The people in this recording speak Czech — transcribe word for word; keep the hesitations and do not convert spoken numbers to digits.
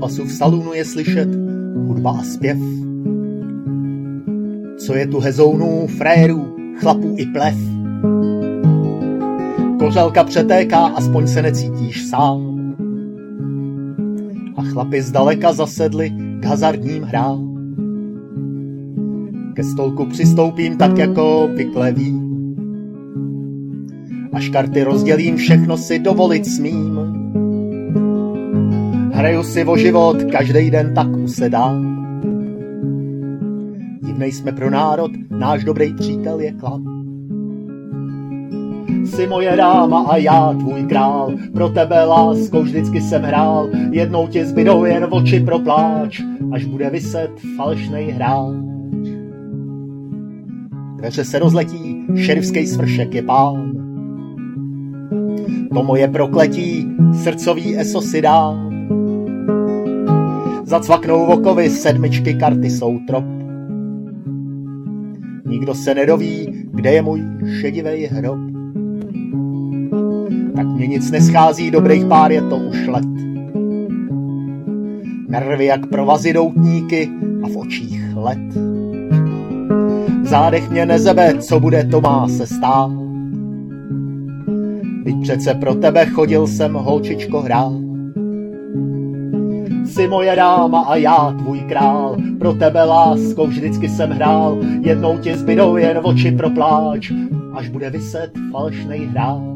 zápasu v salonu je slyšet hudba a zpěv. Co je tu hezounů, frérů, chlapů i plev. Kořalka přetéká, aspoň se necítíš sám. A chlapi zdaleka zasedli k hazardním hrám. Ke stolku přistoupím tak jako obvykle vím. Až karty rozdělím, všechno si dovolit smím. Hraju si o život, každej den tak usedám. Divnej jsme pro národ, náš dobrý přítel je klam. Jsi moje dáma a já tvůj král, pro tebe láskou vždycky jsem hrál, jednou ti zbydou jen oči pro pláč, až bude viset falešnej hráč. Dveře se rozletí, šerifský svršek je pán. To moje prokletí, srdcový eso si dám. Zacvaknou okovy, sedmičky, karty jsou trop. Nikdo se nedoví, kde je můj šedivej hrob. Tak mě nic neschází, dobrých pár je to už let. Nervy jak provazy doutníky a v očích led. V zádech mě nezebe, co bude, to má se stát. Vždyť přece pro tebe chodil jsem, holčičko, hrát. Jsi moje dáma a já tvůj král, pro tebe láskou vždycky jsem hrál, jednou ti zbydou jen oči pro pláč, až bude viset falešnej hráč.